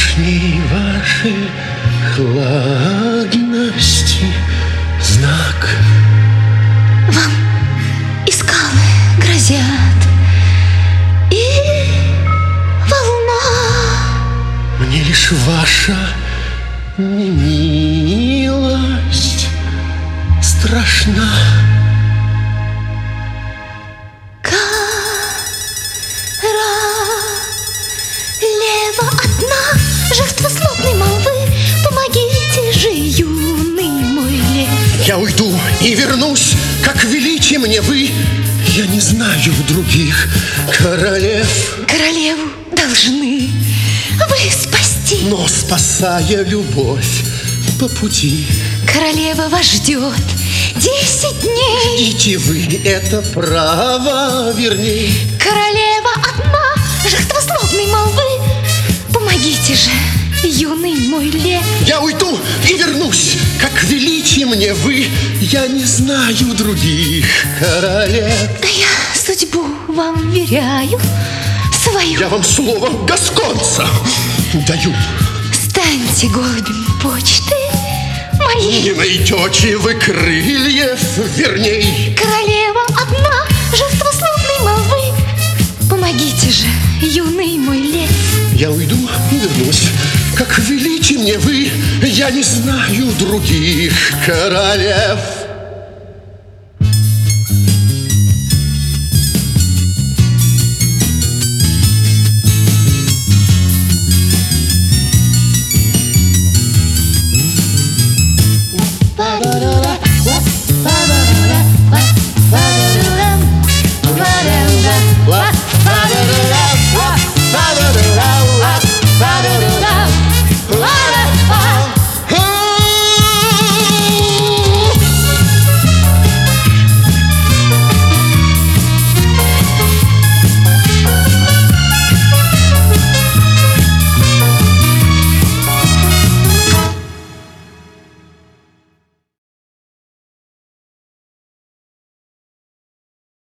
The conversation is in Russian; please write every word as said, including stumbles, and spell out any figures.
Вчерашней вашей хладности знак. Вам и скалы грозят, и волна. Мне лишь ваша немилость страшна. Королева одна, жертва злобной молвы, помогите же, юный мой лев. Я уйду и вернусь, как велите мне вы. Я не знаю других королев. Королеву должны вы спасти, но спасая любовь по пути. Королева вас ждет десять дней. Ждите вы это право верней. Королева одна, жертва злобной молвы, помогите же, юный мой лев. Я уйду и вернусь, как велите мне вы. Я не знаю других королев. Да я судьбу вам веряю свою. Я вам слово гасконца даю. Станьте голубем почты моей. Не найдете вы крыльев верней. Королева одна, жертва злобной молвы, помогите же, юный мой лев. Я уйду и вернусь, как велите мне вы. Я не знаю других королев.